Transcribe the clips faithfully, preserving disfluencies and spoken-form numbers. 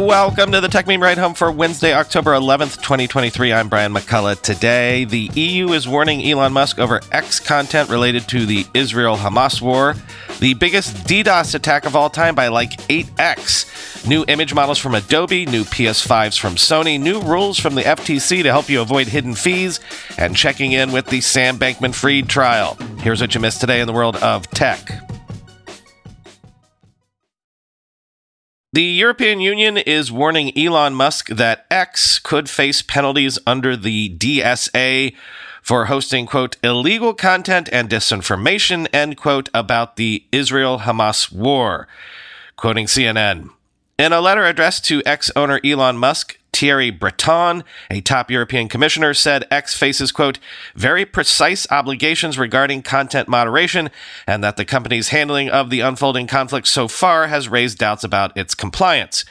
Welcome to the Tech Meme Ride Home for Wednesday, October eleventh, twenty twenty-three. I'm Brian McCullough. Today, the E U is warning Elon Musk over X content related to the Israel-Hamas war. The biggest DDoS attack of all time by like eight x. New image models from Adobe, new P S fives from Sony, new rules from the F T C to help you avoid hidden fees, and checking in with the Sam Bankman-Fried trial. Here's what you missed today in the world of tech. The European Union is warning Elon Musk that X could face penalties under the D S A for hosting, quote, illegal content and disinformation, end quote, about the Israel-Hamas war. Quoting C N N. In a letter addressed to X owner Elon Musk, Thierry Breton, a top European commissioner, said X faces, quote, very precise obligations regarding content moderation, and that the company's handling of the unfolding conflict so far has raised doubts about its compliance.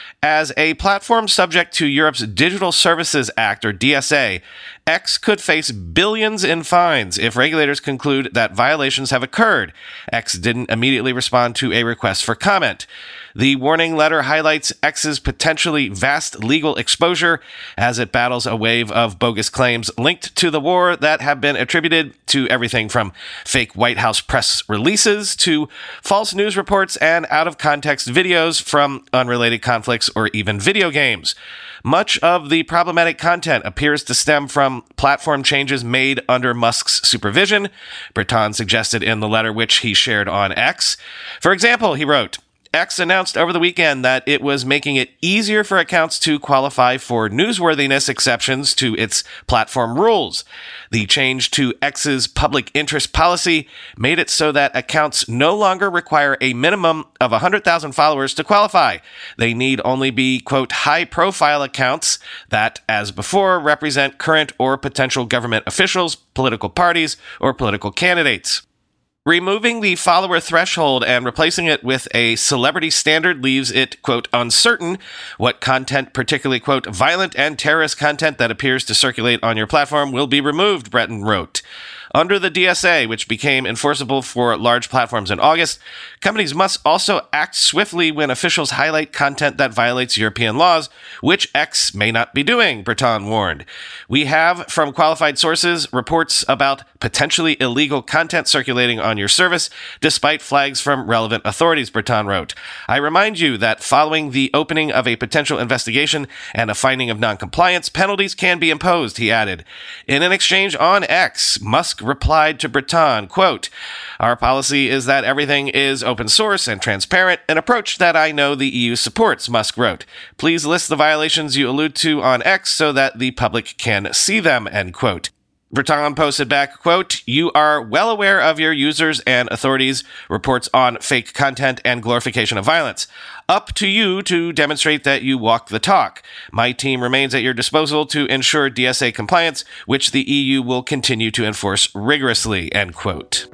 As a platform subject to Europe's Digital Services Act, or D S A, X could face billions in fines if regulators conclude that violations have occurred. X didn't immediately respond to a request for comment. The warning letter highlights X's potentially vast legal exposure as it battles a wave of bogus claims linked to the war that have been attributed to everything from fake White House press releases to false news reports and out-of-context videos from unrelated conflicts or even video games. Much of the problematic content appears to stem from platform changes made under Musk's supervision, Breton suggested in the letter which he shared on X. For example, he wrote, X announced over the weekend that it was making it easier for accounts to qualify for newsworthiness exceptions to its platform rules. The change to X's public interest policy made it so that accounts no longer require a minimum of one hundred thousand followers to qualify. They need only be, quote, high-profile accounts that, as before, represent current or potential government officials, political parties, or political candidates. Removing the follower threshold and replacing it with a celebrity standard leaves it, quote, uncertain what content, particularly, quote, violent and terrorist content that appears to circulate on your platform will be removed, Breton wrote. Under the D S A, which became enforceable for large platforms in August, companies must also act swiftly when officials highlight content that violates European laws, which X may not be doing, Breton warned. We have, from qualified sources, reports about potentially illegal content circulating on your service, despite flags from relevant authorities, Breton wrote. I remind you that following the opening of a potential investigation and a finding of noncompliance, penalties can be imposed, he added. In an exchange on X, Musk replied to Breton, quote, our policy is that everything is open source and transparent, an approach that I know the E U supports, Musk wrote. Please list the violations you allude to on X so that the public can see them, end quote. Breton posted back, quote, you are well aware of your users and authorities' reports on fake content and glorification of violence. Up to you to demonstrate that you walk the talk. My team remains at your disposal to ensure D S A compliance, which the E U will continue to enforce rigorously, end quote.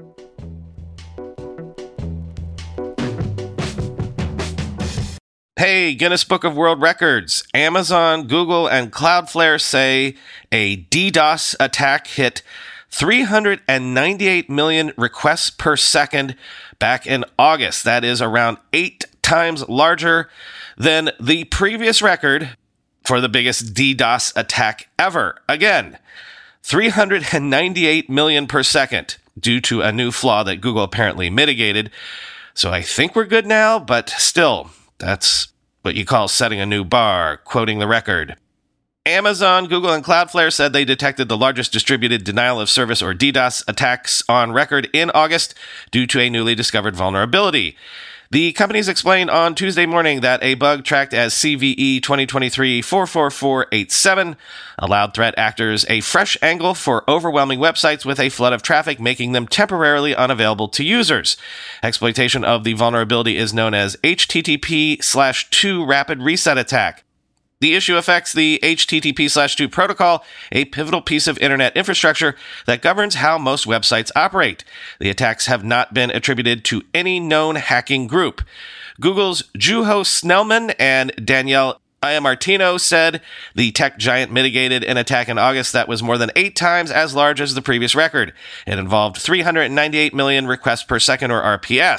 Hey, Guinness Book of World Records. Amazon, Google, and Cloudflare say a DDoS attack hit three hundred ninety-eight million requests per second back in August. That is around eight times larger than the previous record for the biggest DDoS attack ever. Again, three hundred ninety-eight million per second due to a new flaw that Google apparently mitigated. So I think we're good now, but still, that's what you call setting a new bar, quoting the record. Amazon, Google, and Cloudflare said they detected the largest distributed denial of service or DDoS attacks on record in August due to a newly discovered vulnerability. The companies explained on Tuesday morning that a bug tracked as C V E twenty twenty-three dash four four four eight seven allowed threat actors a fresh angle for overwhelming websites with a flood of traffic, making them temporarily unavailable to users. Exploitation of the vulnerability is known as H T T P slash two rapid reset attack. The issue affects the H T T P slash two protocol, a pivotal piece of internet infrastructure that governs how most websites operate. The attacks have not been attributed to any known hacking group. Google's Juho Snellman and Danielle Iamartino said the tech giant mitigated an attack in August that was more than eight times as large as the previous record. It involved three hundred ninety-eight million requests per second, or R P S.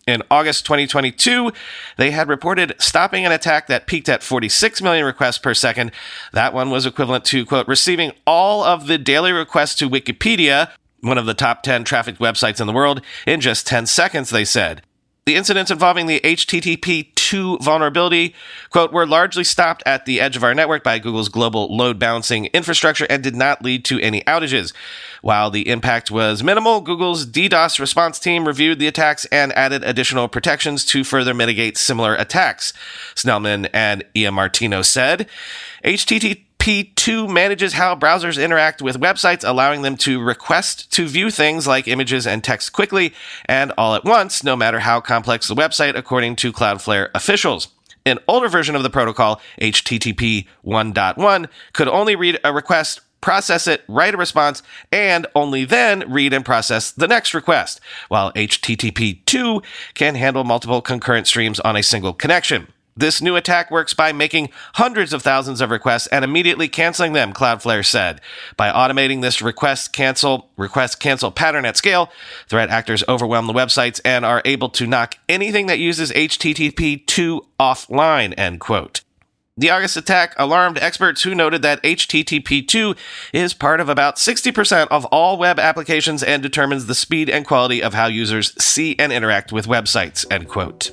In August twenty twenty-two, they had reported stopping an attack that peaked at forty-six million requests per second. That one was equivalent to, quote, receiving all of the daily requests to Wikipedia, one of the top ten trafficked websites in the world, in just ten seconds, they said. The incidents involving the H T T P two vulnerability, quote, were largely stopped at the edge of our network by Google's global load balancing infrastructure and did not lead to any outages. While the impact was minimal, Google's DDoS response team reviewed the attacks and added additional protections to further mitigate similar attacks. Snellman and Iamartino said, H T T P two manages how browsers interact with websites, allowing them to request to view things like images and text quickly and all at once, no matter how complex the website, according to Cloudflare officials. An older version of the protocol, H T T P one point one, could only read a request, process it, write a response, and only then read and process the next request, while H T T P two can handle multiple concurrent streams on a single connection. This new attack works by making hundreds of thousands of requests and immediately canceling them, Cloudflare said. By automating this request cancel request cancel pattern at scale, threat actors overwhelm the websites and are able to knock anything that uses H T T P two offline, end quote. The August attack alarmed experts who noted that H T T P two is part of about sixty percent of all web applications and determines the speed and quality of how users see and interact with websites, end quote.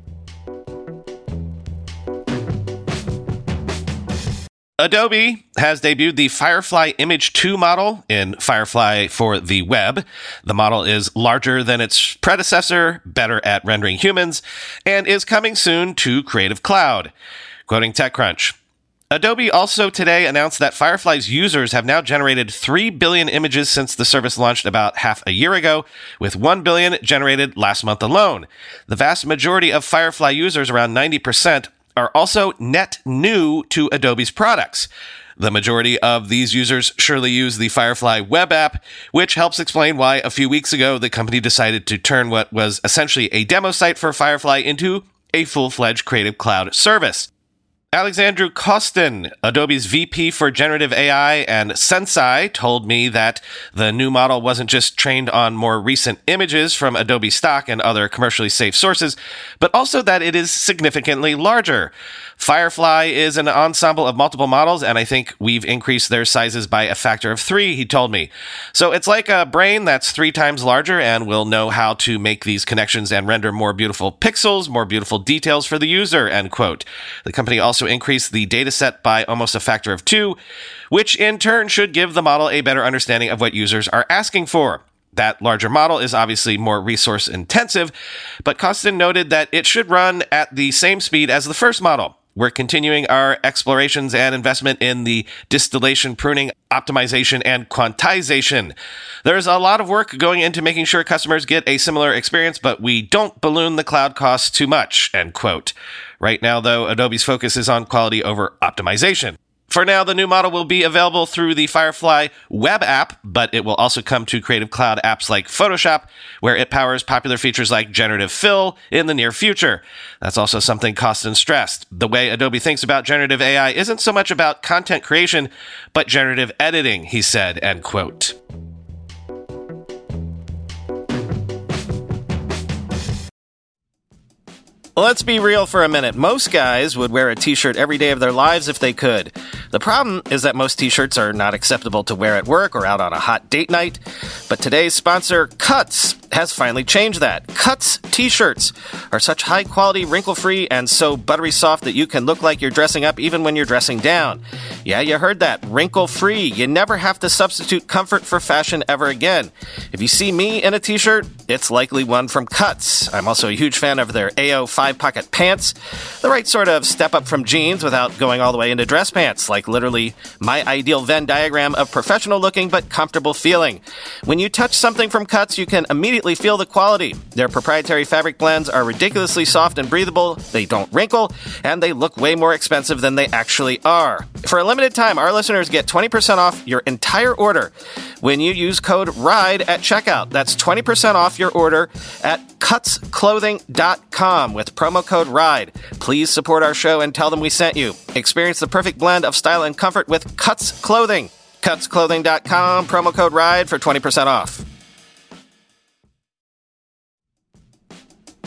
Adobe has debuted the Firefly Image two model in Firefly for the web. The model is larger than its predecessor, better at rendering humans, and is coming soon to Creative Cloud. Quoting TechCrunch, Adobe also today announced that Firefly's users have now generated three billion images since the service launched about half a year ago, with one billion generated last month alone. The vast majority of Firefly users, around ninety percent, are also net new to Adobe's products. The majority of these users surely use the Firefly web app, which helps explain why a few weeks ago the company decided to turn what was essentially a demo site for Firefly into a full-fledged Creative Cloud service. Alexandru Kostin, Adobe's V P for Generative A I and Sensei, told me that the new model wasn't just trained on more recent images from Adobe stock and other commercially safe sources, but also that it is significantly larger. Firefly is an ensemble of multiple models, and I think we've increased their sizes by a factor of three, he told me. So it's like a brain that's three times larger and will know how to make these connections and render more beautiful pixels, more beautiful details for the user, end quote. The company also increased the dataset by almost a factor of two, which in turn should give the model a better understanding of what users are asking for. That larger model is obviously more resource intensive, but Kostin noted that it should run at the same speed as the first model. We're continuing our explorations and investment in the distillation, pruning, optimization, and quantization. There's a lot of work going into making sure customers get a similar experience, but we don't balloon the cloud costs too much, end quote. Right now, though, Adobe's focus is on quality over optimization. For now, the new model will be available through the Firefly web app, but it will also come to Creative Cloud apps like Photoshop, where it powers popular features like Generative Fill in the near future. That's also something Kostin stressed. The way Adobe thinks about generative A I isn't so much about content creation, but generative editing, he said, end quote. Let's be real for a minute. Most guys would wear a t-shirt every day of their lives if they could. The problem is that most t-shirts are not acceptable to wear at work or out on a hot date night. But today's sponsor, Cuts, has finally changed that. Cuts t-shirts are such high-quality, wrinkle-free, and so buttery soft that you can look like you're dressing up even when you're dressing down. Yeah, you heard that. Wrinkle-free. You never have to substitute comfort for fashion ever again. If you see me in a t-shirt, it's likely one from Cuts. I'm also a huge fan of their A O five-pocket pants. The right sort of step up from jeans without going all the way into dress pants, like literally my ideal Venn diagram of professional-looking but comfortable feeling. When you touch something from Cuts, you can immediately feel the quality. Their proprietary fabric blends are ridiculously soft and breathable, they don't wrinkle, and they look way more expensive than they actually are. For a limited time, our listeners get twenty percent off your entire order when you use code RIDE at checkout. That's twenty percent off your order at cuts clothing dot com with promo code RIDE. Please support our show and tell them we sent you. Experience the perfect blend of style and comfort with Cuts Clothing. cuts clothing dot com, promo code RIDE for twenty percent off.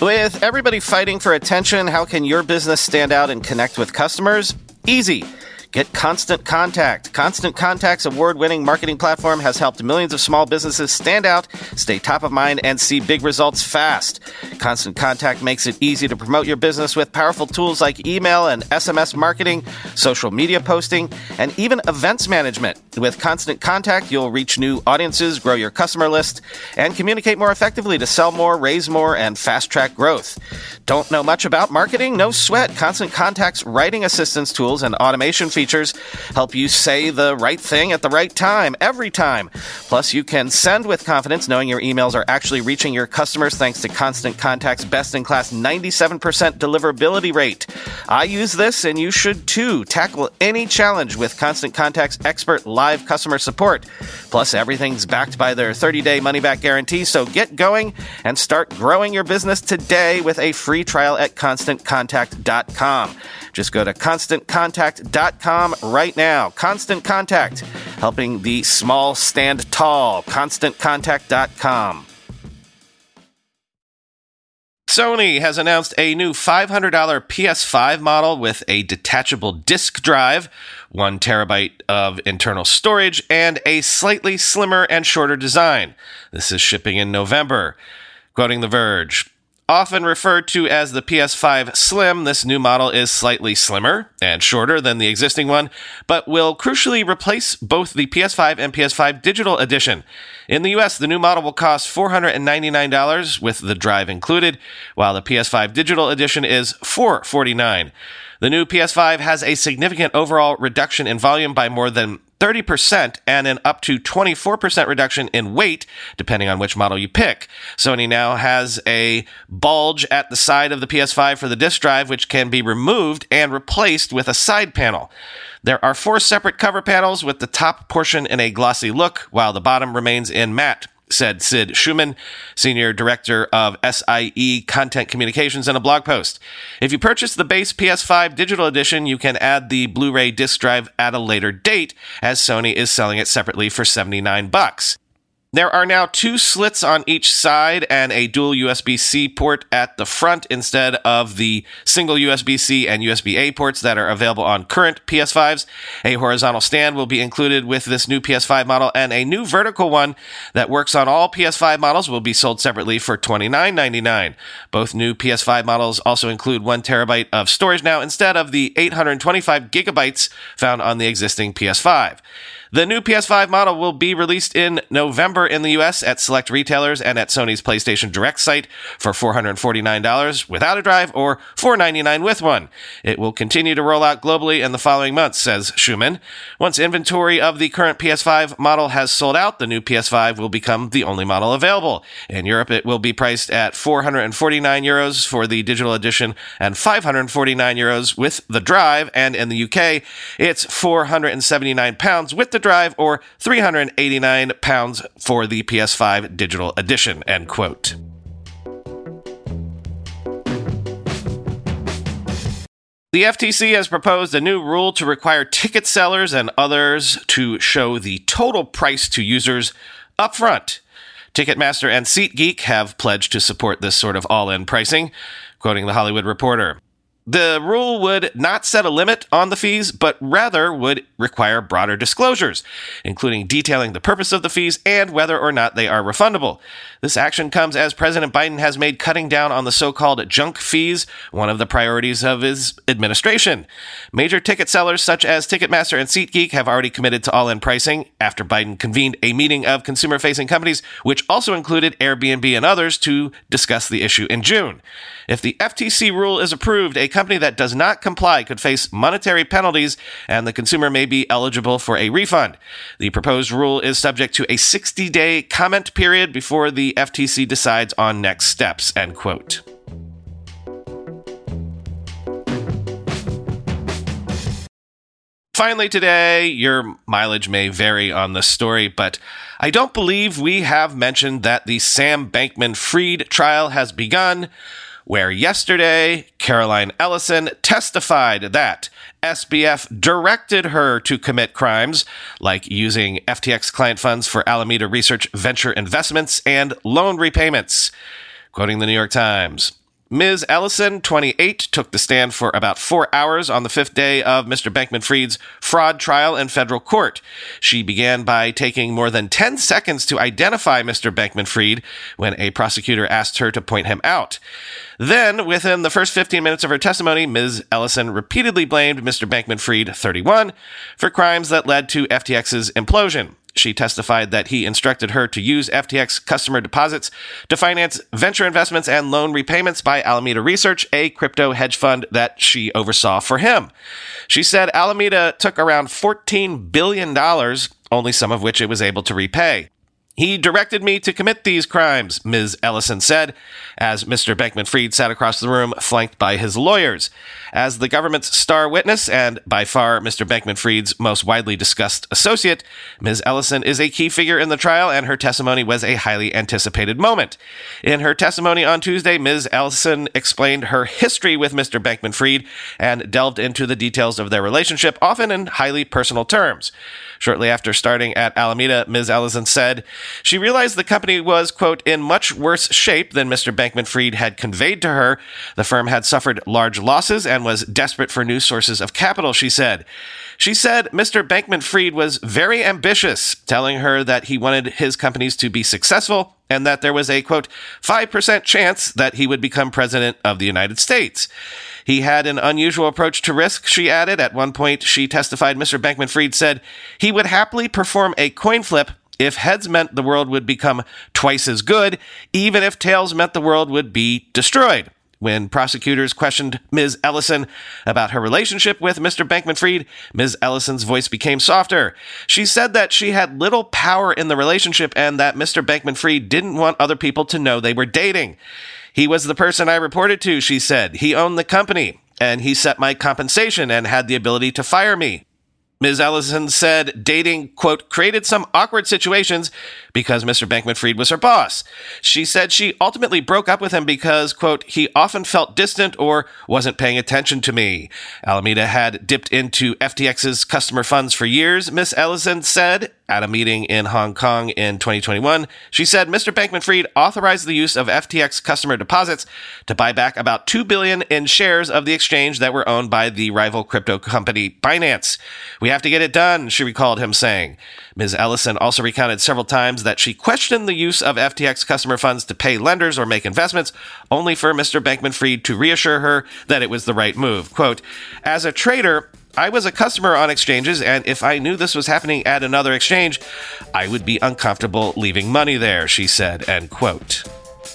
With everybody fighting for attention, how can your business stand out and connect with customers? Easy. Get Constant Contact. Constant Contact's award-winning marketing platform has helped millions of small businesses stand out, stay top of mind, and see big results fast. Constant Contact makes it easy to promote your business with powerful tools like email and S M S marketing, social media posting, and even events management. With Constant Contact, you'll reach new audiences, grow your customer list, and communicate more effectively to sell more, raise more, and fast-track growth. Don't know much about marketing? No sweat. Constant Contact's writing assistance tools and automation features Features help you say the right thing at the right time, every time. Plus, you can send with confidence knowing your emails are actually reaching your customers thanks to Constant Contact's best-in-class ninety-seven percent deliverability rate. I use this, and you should too. Tackle any challenge with Constant Contact's expert live customer support. Plus, everything's backed by their thirty-day money-back guarantee, so get going and start growing your business today with a free trial at constant contact dot com. Just go to constant contact dot com right now. Constant Contact, helping the small stand tall. constant contact dot com. Sony has announced a new five hundred dollars P S five model with a detachable disk drive, one terabyte of internal storage, and a slightly slimmer and shorter design. This is shipping in November. Quoting The Verge, often referred to as the P S five Slim, this new model is slightly slimmer and shorter than the existing one, but will crucially replace both the P S five and P S five Digital Edition. In the U S, the new model will cost four hundred ninety-nine dollars with the drive included, while the P S five Digital Edition is four hundred forty-nine dollars. The new P S five has a significant overall reduction in volume by more than thirty percent and an up to twenty-four percent reduction in weight, depending on which model you pick. Sony now has a bulge at the side of the P S five for the disk drive, which can be removed and replaced with a side panel. There are four separate cover panels, with the top portion in a glossy look, while the bottom remains in matte, said Sid Schumann, Senior Director of S I E Content Communications, in a blog post. If you purchase the base P S five Digital Edition, you can add the Blu-ray disc drive at a later date, as Sony is selling it separately for seventy-nine bucks. There are now two slits on each side and a dual U S B-C port at the front instead of the single U S B-C and U S B-A ports that are available on current P S fives. A horizontal stand will be included with this new P S five model, and a new vertical one that works on all P S five models will be sold separately for twenty-nine ninety-nine. Both new P S five models also include one terabyte of storage now instead of the eight hundred twenty-five gigabytes found on the existing P S five. The new P S five model will be released in November in the U S at select retailers and at Sony's PlayStation Direct site for four hundred forty-nine dollars without a drive or four hundred ninety-nine dollars with one. It will continue to roll out globally in the following months, says Schumann. Once inventory of the current P S five model has sold out, the new P S five will become the only model available. In Europe, it will be priced at four hundred forty-nine euros for the digital edition and five hundred forty-nine euros with the drive, and in the U K, it's four hundred seventy-nine pounds with the drive or three hundred eighty-nine pounds for the P S five Digital Edition, end quote. The F T C has proposed a new rule to require ticket sellers and others to show the total price to users upfront. Ticketmaster and SeatGeek have pledged to support this sort of all-in pricing, quoting The Hollywood Reporter. The rule would not set a limit on the fees, but rather would require broader disclosures, including detailing the purpose of the fees and whether or not they are refundable. This action comes as President Biden has made cutting down on the so-called junk fees one of the priorities of his administration. Major ticket sellers such as Ticketmaster and SeatGeek have already committed to all-in pricing after Biden convened a meeting of consumer-facing companies, which also included Airbnb and others, to discuss the issue in June. If the F T C rule is approved, a company that does not comply could face monetary penalties, and the consumer may be eligible for a refund. The proposed rule is subject to a sixty-day comment period before the F T C decides on next steps, end quote. Finally today, your mileage may vary on this story, but I don't believe we have mentioned that the Sam Bankman-Fried trial has begun, where yesterday, Caroline Ellison testified that S B F directed her to commit crimes like using F T X client funds for Alameda Research venture investments and loan repayments. Quoting the New York Times, Miz Ellison, twenty-eight, took the stand for about four hours on the fifth day of Mister Bankman-Fried's fraud trial in federal court. She began by taking more than ten seconds to identify Mister Bankman-Fried when a prosecutor asked her to point him out. Then, within the first fifteen minutes of her testimony, Miz Ellison repeatedly blamed Mister Bankman-Fried, thirty-one, for crimes that led to F T X's implosion. She testified that he instructed her to use F T X customer deposits to finance venture investments and loan repayments by Alameda Research, a crypto hedge fund that she oversaw for him. She said Alameda took around fourteen billion dollars, only some of which it was able to repay. He directed me to commit these crimes, Miz Ellison said, as Mister Bankman-Fried sat across the room, flanked by his lawyers. As the government's star witness, and by far Mister Bankman-Fried's most widely discussed associate, Miz Ellison is a key figure in the trial, and her testimony was a highly anticipated moment. In her testimony on Tuesday, Miz Ellison explained her history with Mister Bankman-Fried and delved into the details of their relationship, often in highly personal terms. Shortly after starting at Alameda, Miz Ellison said she realized the company was, quote, in much worse shape than Mister Bankman-Fried had conveyed to her. The firm had suffered large losses and was desperate for new sources of capital, she said. She said Mister Bankman-Fried was very ambitious, telling her that he wanted his companies to be successful and that there was a, quote, five percent chance that he would become president of the United States. He had an unusual approach to risk, she added. At one point, she testified Mister Bankman-Fried said he would happily perform a coin flip if heads meant the world would become twice as good, even if tails meant the world would be destroyed. When prosecutors questioned Miz Ellison about her relationship with Mister Bankman-Fried, Miz Ellison's voice became softer. She said that she had little power in the relationship and that Mister Bankman-Fried didn't want other people to know they were dating. He was the person I reported to, she said. He owned the company, and he set my compensation and had the ability to fire me. Miz Ellison said dating, quote, created some awkward situations because Mister Bankman-Fried was her boss. She said she ultimately broke up with him because, quote, he often felt distant or wasn't paying attention to me. Alameda had dipped into F T X's customer funds for years, Miz Ellison said. At a meeting in Hong Kong in twenty twenty-one, she said Mister Bankman-Fried authorized the use of F T X customer deposits to buy back about two billion dollars in shares of the exchange that were owned by the rival crypto company Binance. We have to get it done, she recalled him saying. Miz Ellison also recounted several times that she questioned the use of F T X customer funds to pay lenders or make investments, only for Mister Bankman-Fried to reassure her that it was the right move. Quote, as a trader, I was a customer on exchanges, and if I knew this was happening at another exchange, I would be uncomfortable leaving money there, she said, end quote.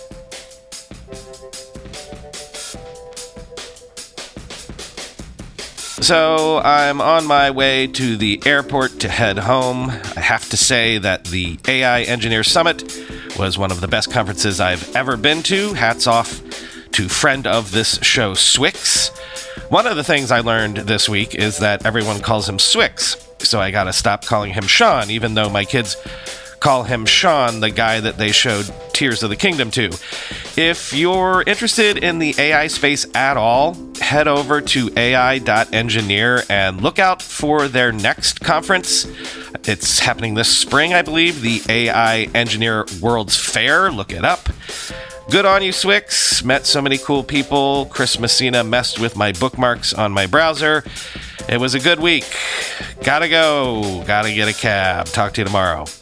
So I'm on my way to the airport to head home. I have to say that the A I Engineer Summit was one of the best conferences I've ever been to. Hats off to friend of this show, Swix. One of the things I learned this week is that everyone calls him Swix, so I gotta stop calling him Sean, even though my kids call him Sean, the guy that they showed Tears of the Kingdom to. If you're interested in the A I space at all, head over to A I dot engineer and look out for their next conference. It's happening this spring, I believe, the A I Engineer World's Fair. Look it up. Good on you, Swix. Met so many cool people. Chris Messina messed with my bookmarks on my browser. It was a good week. Gotta go. Gotta get a cab. Talk to you tomorrow.